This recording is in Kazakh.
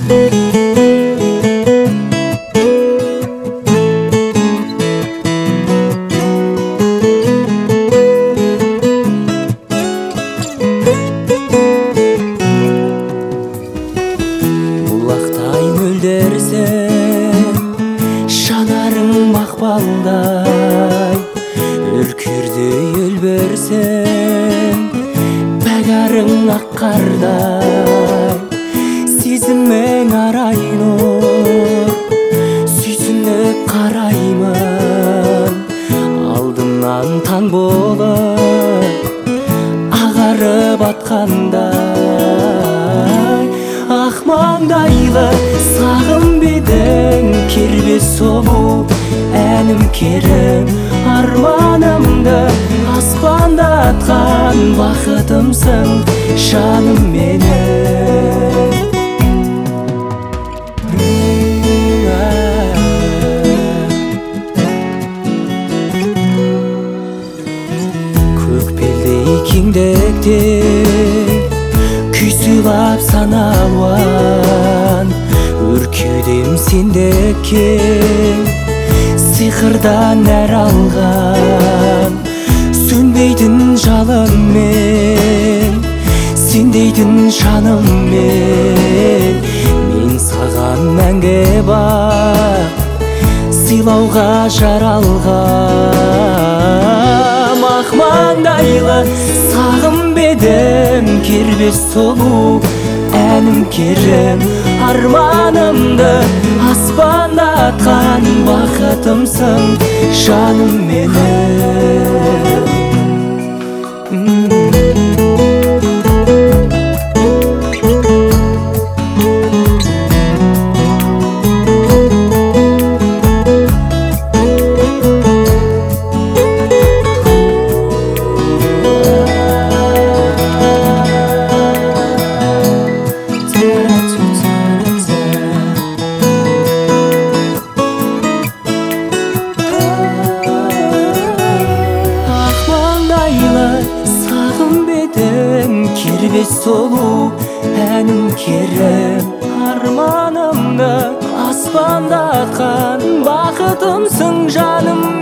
Булақтай мөлдірсің, жанарың мақпалдай, үркердей өлбірсің, бәгарың аққардай. Сезімің арайнұр, сүйсініп қараймын, алдымнан таң болып ағарып атқандай. Ақ маңдайлы сағым бедің, кербез сұлу әнім керім, арманымды аспанда атқан бақытымсың жаным менің. Көкбелдей кеңдікте күй сыйлап саналуан, үркеудем сендіккен сиқырдан әр алған. Сөнбейтін жалынмен, сендейтін жаныммен, мен саған мәңгі бақ сыйлауға жаралғам. Ақ маңдайлы сағым бедім, кербез сұлу әнім керім, арманымды аспанда атқан бақытымсың жаным менің. Сағым бедің, кербез сұлу әнім керім, арманымды аспанда атқан бақытымсың жаным